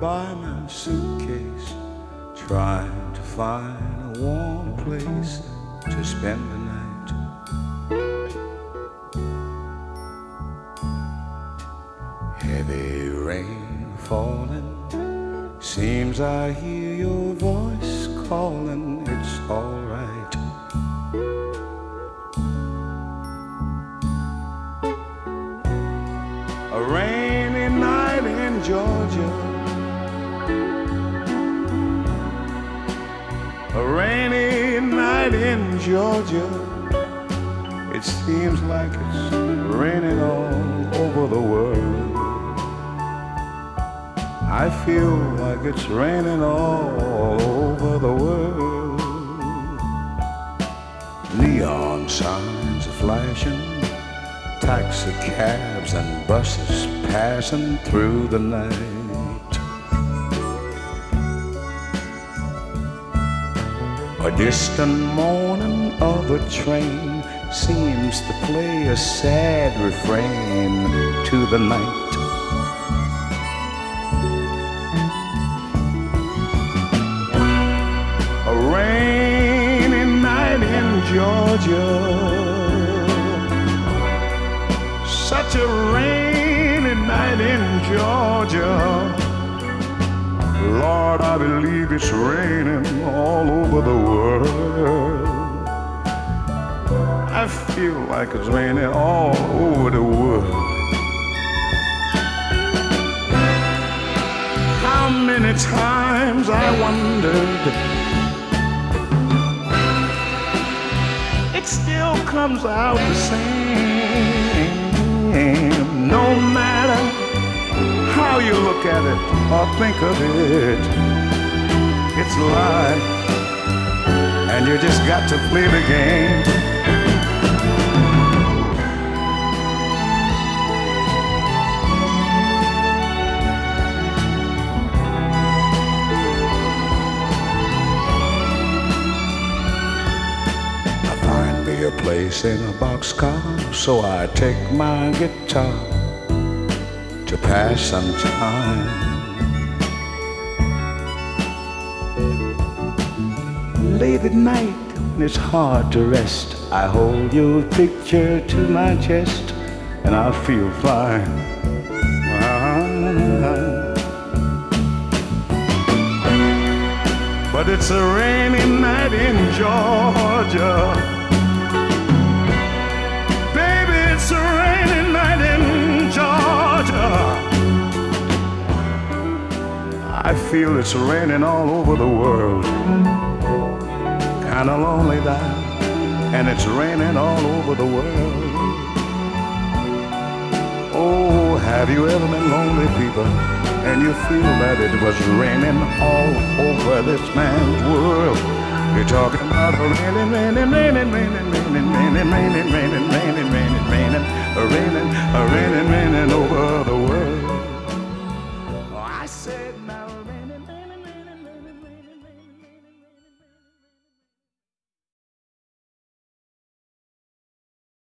by my suitcase, trying to find a warm place to spend the night. Heavy rain falling, seems I hear your voice calling. It's all right. A rainy night in Georgia, a rainy night in Georgia. It seems like it's raining all over the world. I feel like it's raining all over the world. Neon signs are flashing, taxi cabs and buses passing through the night. A distant moaning of a train seems to play a sad refrain to the night. A rainy night in Georgia, such a rainy night in Georgia. Lord, I believe it's raining all over the world. I feel like it's raining all over the world. How many times I wondered, it still comes out the same. No matter how you look at it or think of it, it's life, and you just got to play the game. A place in a boxcar, so I take my guitar to pass some time. Late at night, when it's hard to rest, I hold your picture to my chest, and I feel fine. But it's a rainy night in Georgia. It's a rainy night in Georgia. I feel it's raining all over the world. Kinda lonely now, and it's raining all over the world. Oh, have you ever been lonely, people, and you feel that it was raining all over this man's world? You're talking about a raining, raining, raining, raining, raining, raining, raining, raining, raining, raining, raining, a raining, raining,